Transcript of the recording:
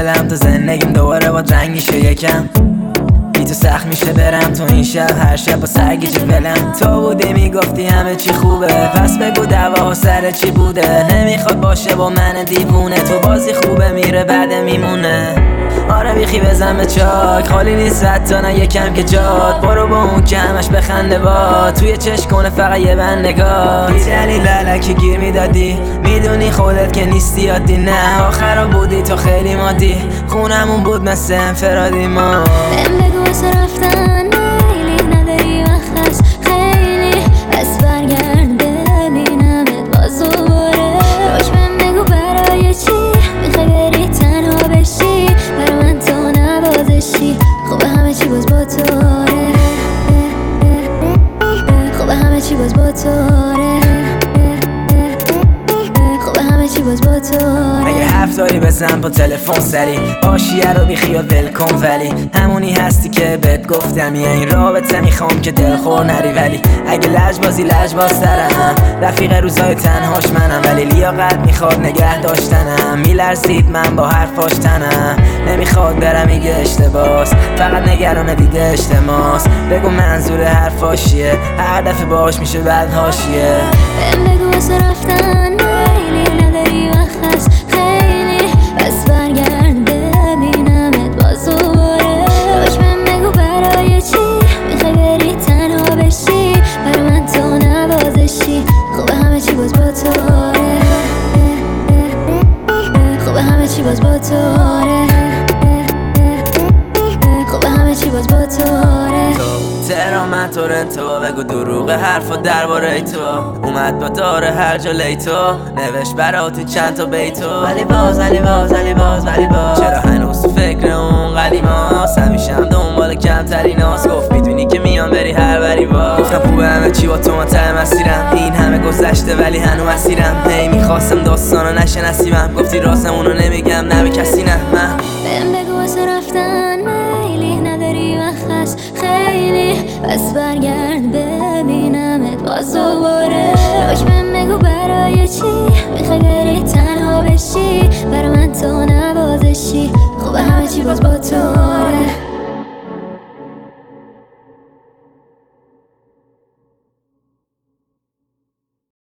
دلم تو زندگیم دوباره با رنگ میشه یکم. بی تو سخت میشه برم تو این شب، هر شب با سرگیجه ولم. تو بودی میگفتی همه چی خوبه، پس بگو دعوا سر چی بوده. نمیخواد باشه با من دیوونه، تو بازی خوبه میره بعد میمونه. آره بیخی بزن به چاک، خالی نیست حتی نه یکم که جاد. برو با اون که همش بخنده با توی چشم کنه فقط یه بند نگاه. بی دلیل علکی گیر میدادی، میدونی خودت که نیستی عادی. نه آخرا بودی تو خیلی مادی، خونمون بود مثل انفرادی ما. بهم بگو واسه رفتن میلی نداری وقت هست خیلی، بس برگرد ببینمت باز دوباره. روش بهم بگو برای چی میخوای بری تنها بشی، برای من تو نوازشی. خوبه همه چی باز با توره، خوبه همه چی باز با توره، خوبه همه چی باز با توره. اگه حرف داری بزن با تلفن سری، آشیه رو بی خیال ول کن، ولی همونی هستی که بهت گفتم. یه این رابطه میخوام که دلخور نری، ولی اگه لجبازی لجبازترم. رفیق روزای تنهاش منم، ولی لیاقت میخواد نگه داشتنم. میلرزید من با حرفاش تنم، نمیخواد برم میگه اشتباس، فقط نگران دیده اجتماس. بگو منظور حرفاش چیه، هر دفعه باش میشه بعد حاشیه. بهم بگو واسه رفتن میلی نداری وقت هست خیلی، بس برگرد ببینمت باز دوباره. روش بهم بگو برای چی میخوای بری تنها بشی، برای من تو نوازشی. خوبه همه چی باز با توره، خوبه همه چی باز با توره، خوبه همه چی باز با توره. تهران تورنتو، بگو دروغ حرفا درباره تو. اومد با داره هر جا لیتو، نوشت براتی چند تا بیتو. ولی باز چرا هنوز تو فکر اون قدیماست؟ همیشه هم دنبال کمتریناست. گفت میدونی که میام بری هر بری با. گفتم خوبه همه چی با تو متهم مسیرم، این همه گذشته ولی هنوز مسیرم. هی میخواستم داستانو نشه نصیبم، گفتی رازمونو نمیگم نه به کسی نه. من بهم بگو واسه رفتن میلی نداری وقت هست خیلی، بس برگرد ببینمت باز دوباره. روش بهم بگو برای چی میخوای بری تنها بشی، برای من تو